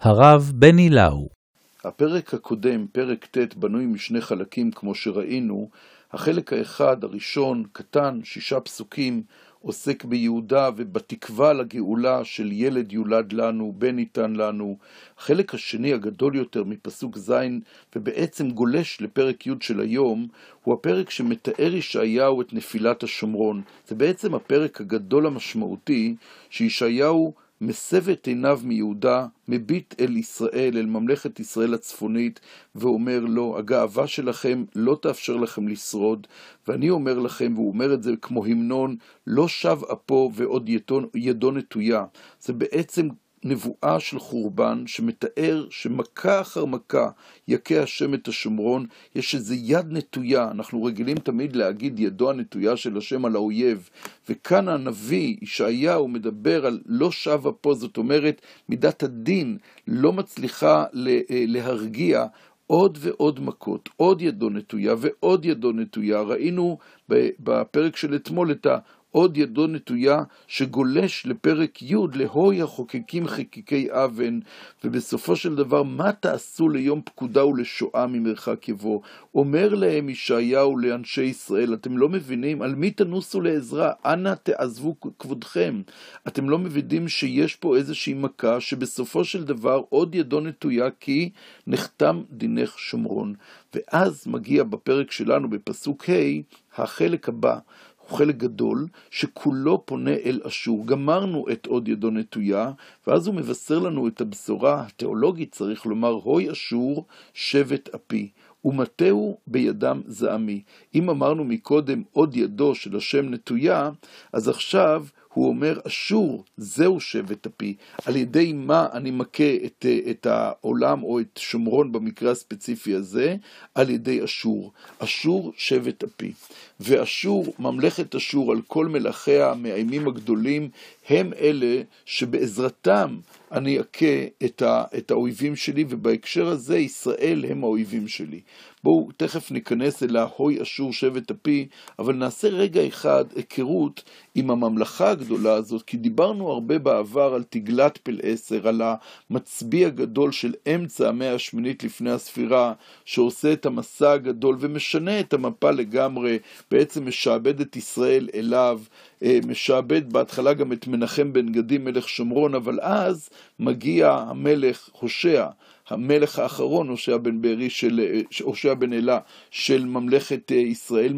הרב בני לאו. הפרק הקודם, פרק ט', בנוי משני חלקים כמו שראינו. החלק האחד, הראשון, קטן, 6 פסוקים, עוסק ביהודה ובתקווה לגאולה של ילד יולד לנו, בן ניתן לנו. החלק השני, הגדול יותר מפסוק ז', ובעצם גולש לפרק י' של היום, הוא הפרק שמתאר ישעיהו את נפילת השומרון. זה בעצם הפרק הגדול המשמעותי שישעיהו מסב את עיניו מיהודה, מביט אל ישראל, אל ממלכת ישראל הצפונית, ואומר לו, הגאווה שלכם לא תאפשר לכם לשרוד, ואני אומר לכם, והוא אומר את זה כמו המנון, לא שב אפו ועוד ידו נטויה. זה בעצם נבואה של חורבן שמתאר שמכה אחר מכה יכה השם את השומרון. יש איזו יד נטויה, אנחנו רגילים תמיד להגיד ידו הנטויה של השם על האויב, וכאן הנביא ישעיהו מדבר על לא שב אפו, זאת אומרת מידת הדין לא מצליחה להרגיע עוד ועוד מכות, עוד ידו נטויה ועוד ידו נטויה. ראינו בפרק של אתמול את עוד ידו נטויה שגולש לפרק י' להוי החוקקים חקיקי אבן, ובסופו של דבר מה תעשו ליום פקודה ולשואה ממרחק יבוא. אומר להם ישעיהו לאנשי ישראל, אתם לא מבינים על מי תנוסו לעזרה, אנא תעזבו כבודכם. אתם לא מבינים שיש פה איזושהי מכה שבסופו של דבר עוד ידו נטויה כי נחתם דינך שומרון. ואז מגיע בפרק שלנו בפסוק ה' החלק הבא, הוא חלק גדול שכולו פונה אל אשור. גמרנו את עוד ידו נטויה, ואז הוא מבשר לנו את הבשורה התיאולוגית, צריך לומר, הוי אשור שבט אפי, ומטהו בידם זעמי. אם אמרנו מקודם עוד ידו של השם נטויה, אז עכשיו הוא אומר, אשור, זהו שבט אפי. על ידי מה אני מכה את העולם או את שומרון במקרה הספציפי הזה? על ידי אשור. אשור שבט אפי. ואשור, ממלכת אשור על כל מלכיה המאיימים הגדולים, הם אלה שבעזרתם אני אכה את האויבים שלי, ובהקשר הזה ישראל הם האויבים שלי. בואו תכף ניכנס אל ההוי אשור שבט אפי, אבל נעשה רגע אחד היכרות עם הממלכה הגדולה הזאת, כי דיברנו הרבה בעבר על תגלת פלעשר, על המצביא הגדול של אמצע המאה השמינית לפני הספירה, שעושה את המסע הגדול ומשנה את המפה לגמרי, בעצם משעבד את ישראל אליו, משעבד בהתחלה גם את מנחם בן גדי מלך שומרון, אבל אז מגיע המלך הושע, המלך האחרון, הושע בן אלה של ממלכת ישראל,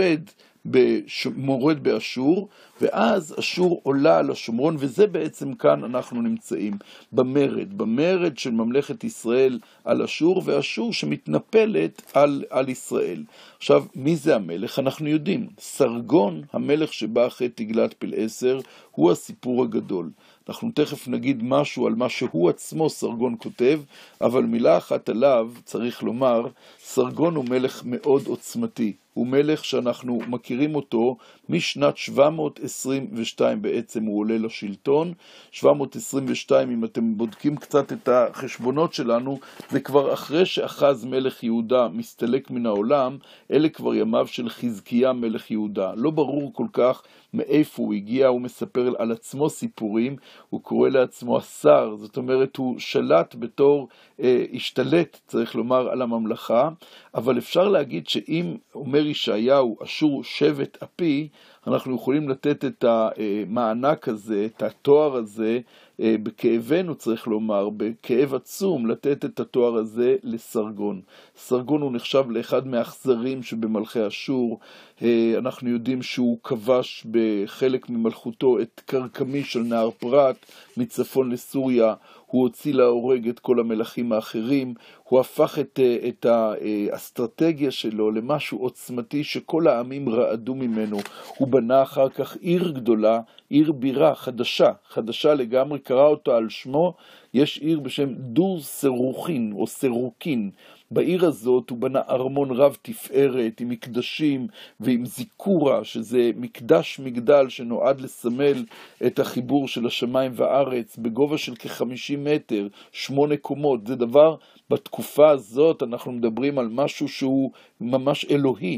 מורד באשור, ואז אשור עולה על השומרון, וזה בעצם כאן אנחנו נמצאים, במרד של ממלכת ישראל על אשור, ואשור שמתנפלת על ישראל. עכשיו, מי זה המלך? אנחנו יודעים, סרגון, המלך שבא אחרי תגלת פלעשר, הוא הסיפור הגדול. אנחנו תכף נגיד משהו על מה שהוא עצמו סרגון כותב, אבל מילה אחת עליו צריך לומר, סרגון הוא מלך מאוד עוצמתי. הוא מלך שאנחנו מכירים אותו משנת 722 בעצם הוא עולה לשלטון. 722, אם אתם בודקים קצת את החשבונות שלנו, זה כבר אחרי שאחז מלך יהודה מסתלק מן העולם, אלה כבר ימיו של חזקיה מלך יהודה. לא ברור כל כך מאיפה הוא הגיע, הוא מספר על עצמו סיפורים, הוא קורא לעצמו השר, זאת אומרת הוא שלט בתור, השתלט צריך לומר על הממלכה, אבל אפשר להגיד שאם אומר ישעיהו אשור שבט אפי, אנחנו יכולים לתת את המענק הזה, את התואר הזה, בכאבנו צריך לומר, בכאב עצום, לתת את התואר הזה לסרגון. סרגון הוא נחשב לאחד מהאכזרים שבמלכי אשור. אנחנו יודעים שהוא כבש בחלק ממלכותו את קרקמיש של נהר פרת מצפון לסוריה, הוא הוציא להורג את כל המלכים האחרים, הוא הפך את האסטרטגיה שלו למשהו עוצמתי שכל העמים רעדו ממנו. הוא בנה אחר כך עיר גדולה, עיר בירה חדשה לגמרי, קרא אותה על שמו. יש עיר בשם דור סרוכין או סרוקין. בעיר הזאת הוא בנה ארמון רב תפארת עם מקדשים ועם זיקורה, שזה מקדש מגדל שנועד לסמל את החיבור של השמיים והארץ, בגובה של כ-50 מטר, 8 קומות. זה דבר, בתקופה הזאת אנחנו מדברים על משהו שהוא ממש אלוהי.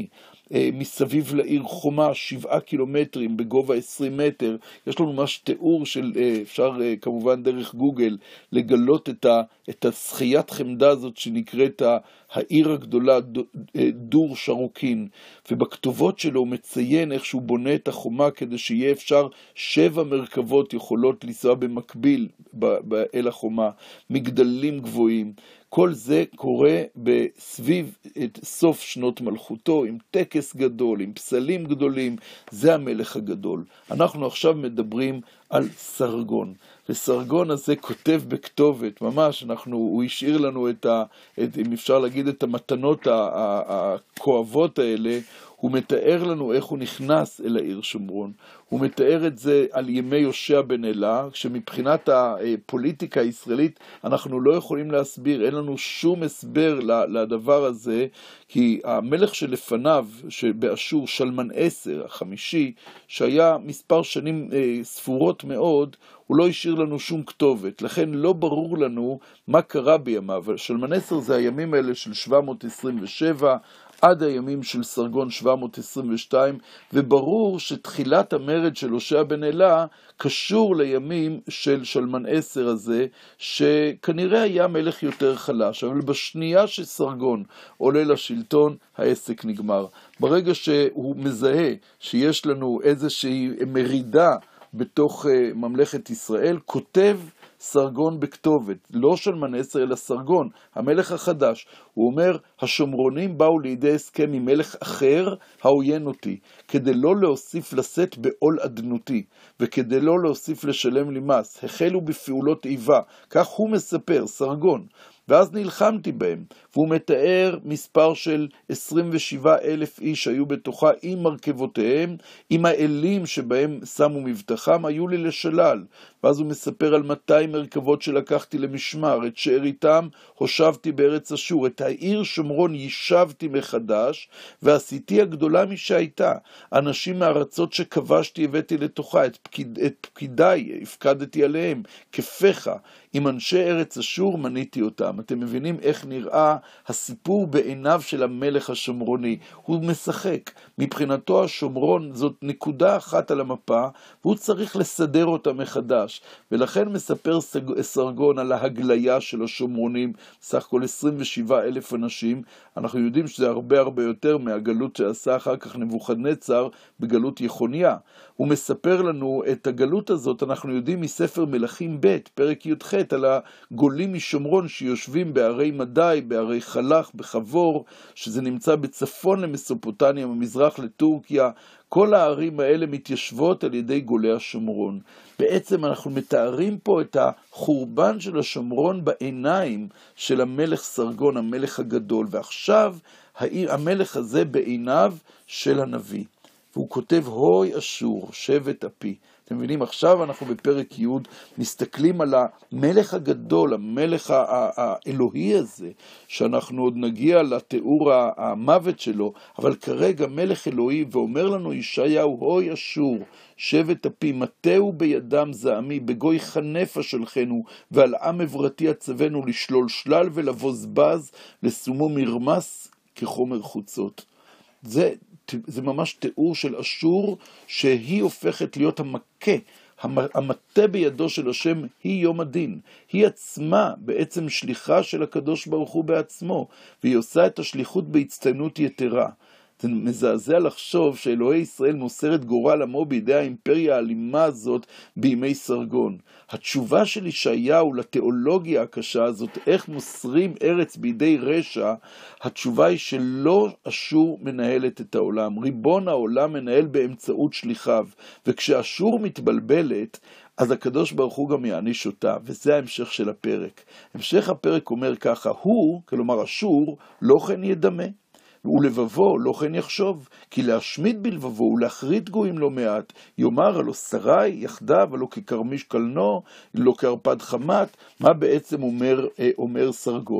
מסביב לעיר חומה 7 קילומטרים בגובה 20 מטר. יש לנו ממש תיאור של, אפשר כמובן דרך גוגל לגלות את השחיית חמדה הזאת שנקראת העיר הגדולה דור שרוקין, ובכתובות שלו הוא מציין איך שהוא בונה את החומה כדי שיהיה אפשר 7 מרכבות יכולות לנסוע במקביל אל החומה, מגדלים גבוהים. כל זה קורה בסביב סוף שנות מלכותו, עם טקס גדול, עם פסלים גדולים. זה המלך הגדול. אנחנו עכשיו מדברים על סרגון. וסרגון הזה כותב בכתובת, ממש, הוא השאיר לנו אם אפשר להגיד, את המתנות הכואבות האלה. הוא מתאר לנו איך הוא נכנס אל העיר שומרון. הוא מתאר את זה על ימי יושע בן אלה, שמבחינת הפוליטיקה הישראלית אנחנו לא יכולים להסביר, אין לנו שום הסבר לדבר הזה, כי המלך שלפניו, שבאשור שלמן 10, החמישי, שהיה מספר שנים ספורות מאוד, הוא לא השאיר לנו שום כתובת, לכן לא ברור לנו מה קרה בימיו. שלמן 10 זה הימים האלה של 727, עד הימים של סרגון 722, וברור שתחילת המרד של הושע בן אלה קשור לימים של שלמן 10 הזה, שכנראה היה מלך יותר חלש, אבל בשנייה שסרגון עולה לשלטון, העסק נגמר. ברגע שהוא מזהה שיש לנו איזושהי מרידה בתוך ממלכת ישראל, כותב סרגון בכתובת, לא שלמן 10 אלא סרגון, המלך החדש. הוא אומר, השומרונים באו לידי הסכם עם מלך אחר העוין אותי, כדי לא להוסיף לשאת בעול אדנותי, וכדי לא להוסיף לשלם לי מס, החלו בפעולות איבה. כך הוא מספר, סרגון. ואז נלחמתי בהם, והוא מתאר מספר של 27,000 איש היו בתוכה עם מרכבותיהם, עם האלים שבהם שמו מבטחם, היו לי לשלל. ואז הוא מספר על 200 מרכבות שלקחתי למשמר, את שאריתם הושבתי בארץ אשור, את העיר שומרון יישבתי מחדש, ועשיתי הגדולה משהייתה. אנשים מארצות שכבשתי הבאתי לתוכה, את פקידיי הפקדתי עליהם, כפך. עם אנשי ארץ אשור מניתי אותם. אתם מבינים איך נראה הסיפור בעיניו של המלך השומרוני. הוא משחק. מבחינתו השומרון זאת נקודה אחת על המפה, והוא צריך לסדר אותה מחדש. ולכן מספר סרגון על ההגליה של השומרונים, סך כל 27,000 אנשים. אנחנו יודעים שזה הרבה יותר מהגלות שעשה אחר כך נבוכדנצר בגלות יחוניה. הוא מספר לנו את הגלות הזאת, אנחנו יודעים מספר מלכים ב', פרק י"ח, על הגולים משומרון שיושבים בערי מדי, בערי חלך, בחבור, שזה נמצא בצפון למסופוטניה, במזרח לטורקיה. כל הערים האלה מתיישבות על ידי גולי השומרון. בעצם אנחנו מתארים פה את החורבן של השומרון בעיניים של המלך סרגון, המלך הגדול. ועכשיו המלך הזה בעיניו של הנביא. והוא כותב, הוי אשור, שבט אפי. אתם מבינים, עכשיו אנחנו בפרק י' מסתכלים על המלך הגדול, המלך האלוהי הזה, שאנחנו עוד נגיע לתיאור המוות שלו, אבל כרגע מלך אלוהי, ואומר לנו ישעיהו, הוי אשור, שבט אפי, מטהו בידם זעמי, בגוי חנפה שלחנו, ועל עם עברתי הצבנו, לשלול שלל ולבוז בז, לסומו מרמס כחומר חוצות. זה ממש תיאור של אשור, שהיא הופכת להיות המטה בידו של השם, היא יום הדין. היא עצמה בעצם שליחה של הקדוש ברוך הוא בעצמו, והיא עושה את השליחות בהצטיינות יתרה. זה מזעזע לחשוב שאלוהי ישראל מוסר את גורל עמו בידי האימפריה האלימה הזאת בימי סרגון. התשובה של ישעיהו לתיאולוגיה הקשה הזאת, איך מוסרים ארץ בידי רשע, התשובה היא שלא אשור מנהלת את העולם. ריבון העולם מנהל באמצעות שליחיו, וכשאשור מתבלבלת, אז הקדוש ברוך הוא גם יעניש אותה, וזה ההמשך של הפרק. המשך הפרק אומר ככה, הוא, כלומר אשור, לא כן ידמה. ולבבו לא כן יחשוב, כי להשמיד בלבבו ולהחריד גויים לא מעט, יאמר הלא שרי יחדיו, הלא כקרמיש קלנו, לא כערפד חמת. מה בעצם אומר סרגון?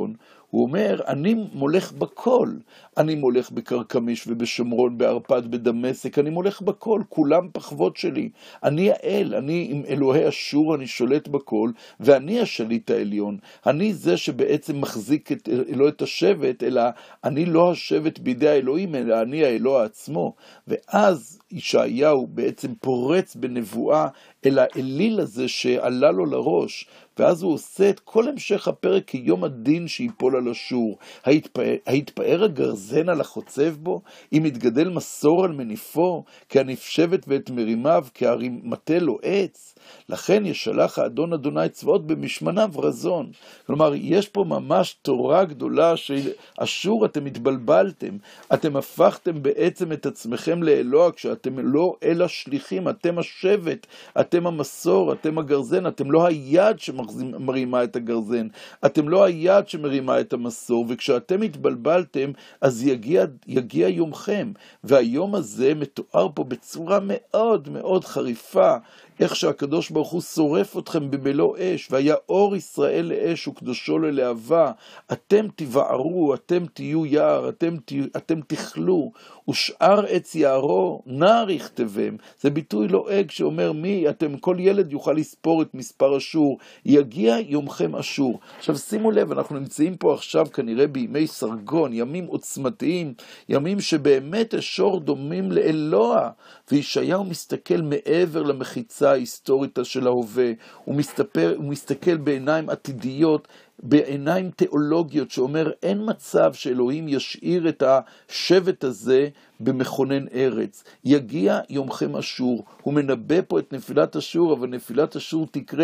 הוא אומר, אני מולך בכל, אני מולך בקרקמיש ובשומרון, בערפד, בדמשק, אני מולך בכל, כולם פחוות שלי. אני האל, אני עם אלוהי אשור, אני שולט בכל, ואני השליט העליון. אני זה שבעצם מחזיק לא את השבט, אלא אני לא השבט בידי האלוהים, אלא אני האלוה עצמו. ואז ישעיהו בעצם פורץ בנבואה אל האליל הזה שעלה לו לראש, ואז הוא עושה את כל המשך הפרק כיום הדין שיפול על אשור. היתפאר הגרזן על החוצב בו? אם יתגדל מסור על מניפו? כי הנפשבת ואת מרימיו, כהרימתה לו עץ? לכן ישלח האדון אדוני צבאות במשמניו רזון. כלומר, יש פה ממש תורה גדולה של אשור, אתם התבלבלתם. אתם הפכתם בעצם את עצמכם לאלוה, כשאתם לא אל השליחים, אתם השבט, אתם המסור, אתם הגרזן, אתם לא היד שמרימה את הגרזן, אתם לא היד שמרימה את המסור, וכשאתם התבלבלתם, אז יגיע יומכם. והיום הזה מתואר פה בצורה מאוד מאוד חריפה, איך שהקדוש ברוך הוא שורף אתכם במלוא אש, והיה אור ישראל לאש וקדושו ללהבה, אתם תבערו, אתם תהיו יער, אתם תכלו, ושאר עץ יערו נער יכתבם. זה ביטוי לועג שאומר כל ילד יוכל לספור את מספר אשור, יגיע יומכם אשור. עכשיו שימו לב, אנחנו נמצאים פה עכשיו כנראה בימי סרגון, ימים עוצמתיים, ימים שבאמת אשור דומים לאלוה, וישעיהו מסתכל מעבר למחיצה ההיסטורית של ההווה, הוא מסתכל בעיניים עתידיות, בעיניים תיאולוגיות, שאומר אין מצב שאלוהים ישאיר את השבט הזה במכונן ארץ. יגיע יומכם אשור. הוא מנבא פה את נפילת אשור, אבל נפילת אשור תקרה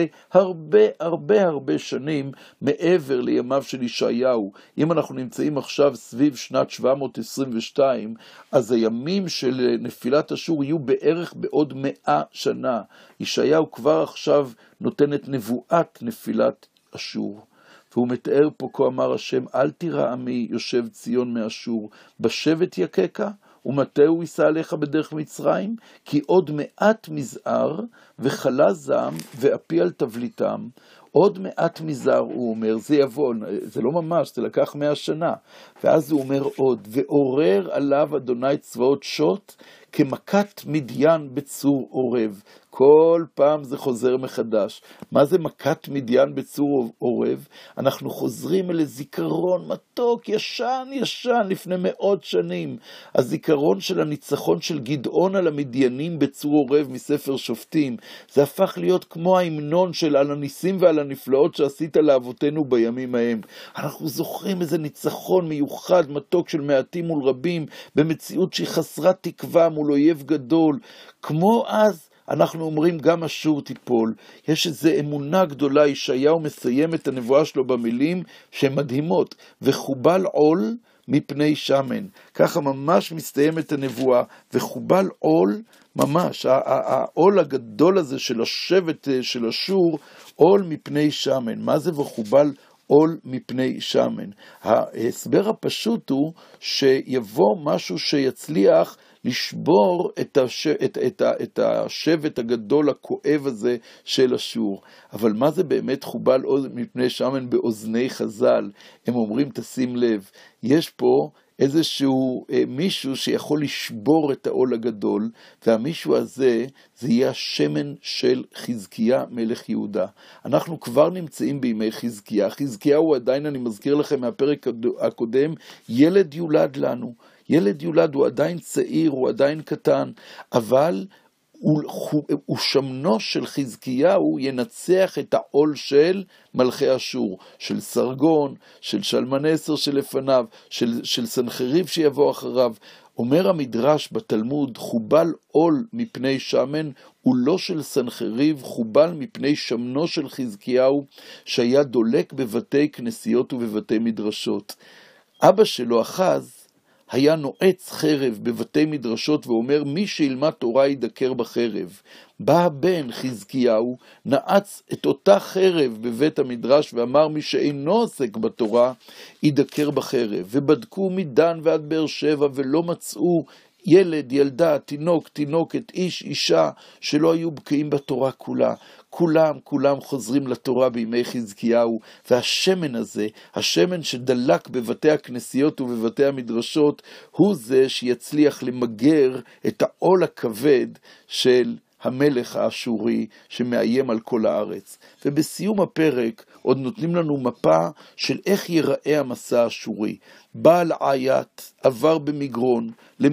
הרבה שנים מעבר לימיו של ישעיהו. אם אנחנו נמצאים עכשיו סביב שנת 722, אז הימים של נפילת אשור יהיו בערך בעוד 100 שנה. ישעיהו כבר עכשיו נותן את נבואת נפילת אשור. והוא מתאר פה, כה אמר השם, אל תירא עמי יושב ציון מאשור, בשבט יקקה, ומתי הוא יישא עליך בדרך מצרים? כי עוד מעט מזער, וחלה זעם, ואפי על תבליתם. עוד מעט מזער, הוא אומר, זה יבוא, זה לא ממש, זה לקח 100 שנה. ואז הוא אומר עוד, ועורר עליו אדוני צבאות שוט, כמכת מדיין בצור עורב. כל פעם זה חוזר מחדש. מה זה מכת מדיין בצור עורב? אנחנו חוזרים אל זיכרון מתוק, ישן, לפני 100 שנים. הזיכרון של הניצחון של גדעון על המדיינים בצור עורב מספר שופטים. זה הפך להיות כמו ההמנון של על הניסים ועל הנפלאות שעשית לאבותינו בימים ההם. אנחנו זוכרים איזה ניצחון מיוחד, מתוק של מעטים מול רבים, במציאות שהיא חסרת תקווה מול אויב גדול. כמו אז, אנחנו אומרים גם אשור תיפול. יש איזו אמונה גדולה, ישעיהו מסיים את הנבואה שלו במילים שהן מדהימות, וחובל עול מפני שמן. ככה ממש מסתיימת הנבואה, וחובל עול ממש, העול הגדול הזה של השבט של אשור, עול מפני שמן. מה זה וחובל עול מפני שמן? ההסבר הפשוט הוא שיבוא משהו שיצליח לשבור את השבט הגדול הכואב הזה של אשור. אבל מה זה באמת חובל עול מפני שמן באוזני חז"ל? הם אומרים, תשים לב, יש פה איזשהו מישהו שיכול לשבור את העול הגדול, והמישהו הזה זה יהיה השמן של חזקיה מלך יהודה. אנחנו כבר נמצאים בימי חזקיה. חזקיה הוא עדיין, אני מזכיר לכם מהפרק הקודם, ילד יולד לנו. ילד יולד, הוא עדיין צעיר, הוא עדיין קטן, אבל הוא שמנו של חזקיהו ינצח את העול של מלכי אשור, של סרגון, של שלמנסר שלפניו, של סנחריב שיבוא אחריו. אומר המדרש בתלמוד, חובל עול מפני שמן, הוא לא של סנחריב, חובל מפני שמנו של חזקיהו, שהיה דולק בבתי כנסיות ובבתי מדרשות. אבא שלו אחז, היה נועץ חרב בבתי מדרשות ואומר, מי שילמד תורה ידקר בחרב. בא הבן חזקיהו, נעץ את אותה חרב בבית המדרש ואמר, מי שאינו עוסק בתורה ידקר בחרב. ובדקו מדן ועד באר שבע ולא מצאו ילד, ילדה, תינוק, תינוקת, איש, אישה, שלא היו בקיאים בתורה כולה. כולם חוזרים לתורה בימי חזקיהו, והשמן הזה, השמן שדלק בבתי הכנסיות ובבתי המדרשות, הוא זה שיצליח למגר את העול הכבד של המלך האשורי שמאיים על כל הארץ. ובסיום הפרק עוד נותנים לנו מפה של איך ייראה המסע האשורי. בעל עיית עבר במגרון,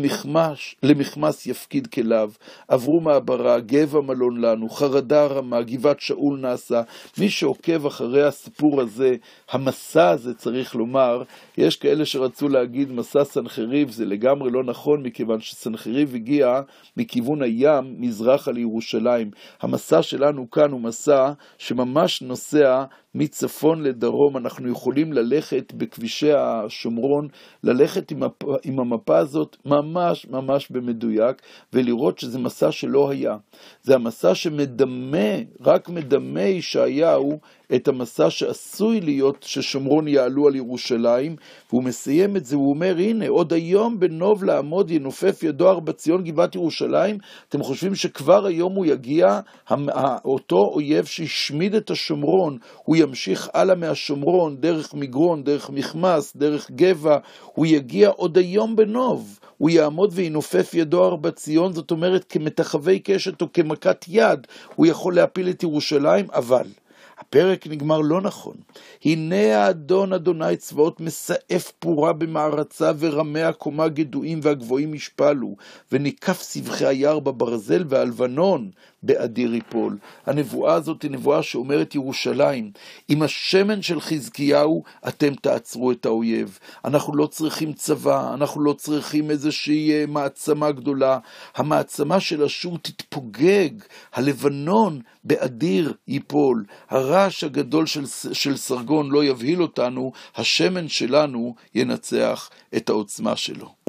למחמס יפקיד כליו, עברו מעברה, גבע מלון לנו, חרדה רמה, גבעת שאול נעשה. מי שעוקב אחרי הסיפור הזה, המסע הזה צריך לומר, יש כאלה שרצו להגיד מסע סנחריב, זה לגמרי לא נכון, מכיוון שסנחריב הגיע מכיוון הים, מזרחה לירושלים. המסע שלנו כאן הוא מסע שממש נוסע מצפון לדרום. אנחנו יכולים ללכת בכבישי השומרון, ללכת עם המפה הזאת ממש במדויק, ולראות שזה מסע שלא היה. זה המסע שמדמה, רק מדמה ישעיהו את המסע שעשוי להיות ששומרון יעלו על ירושלים, והוא מסיים את זה, הוא אומר, הנה, עוד היום בנוב לעמוד ינופף ידו הר בציון גבעת ירושלים. אתם חושבים שכבר היום הוא יגיע, אותו אויב שהשמיד את השומרון, הוא ימשיך הלאה מהשומרון, דרך מגרון, דרך מחמס, דרך גבע, הוא יגיע עוד היום בנוב, הוא יעמוד וינופף ידו הר בציון, זאת אומרת כמתחווי קשת או כמכת יד, הוא יכול להפיל את ירושלים, אבל הפרק נגמר לא נכון. הנה האדון אדוני צבאות מסעף פורה במערצה, ורמי הקומה גדועים והגבוהים ישפלו, וניקף סבכי היער בברזל, והלבנון באדיר יפול. הנבואה הזאת היא נבואה שאומרת ירושלים, עם השמן של חזקיהו אתם תעצרו את האויב. אנחנו לא צריכים צבא, אנחנו לא צריכים איזושהי מעצמה גדולה. המעצמה של אשור תתפוגג, הלבנון באדיר ייפול. הרעש הגדול של סרגון לא יבהיל אותנו, השמן שלנו ינצח את העוצמה שלו.